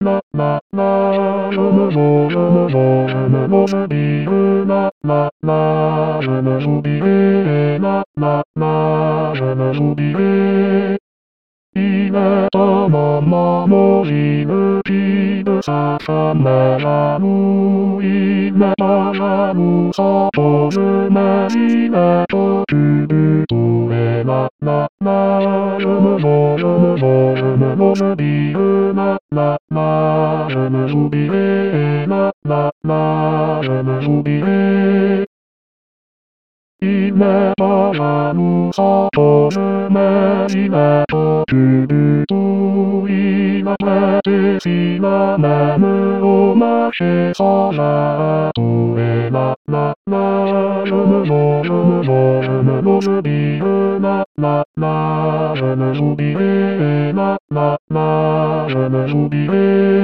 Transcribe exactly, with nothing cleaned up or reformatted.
な、な、な、るむぞ、るむぞ、るむのすびるな、な、な、るむすびれ、な、な、な、るむすびれ。いねたままもいぬきぶささめらぬいねたらぬさとずめいねときびとえなななるむぞるむぞるむのすびるなななるむすびれなななるむすびれ。いねたらぬさとずめいねときびといなべてしなめむおましさらとえなななるむぞるむぞるむのすびるなななるむすびれなななるむすびれ。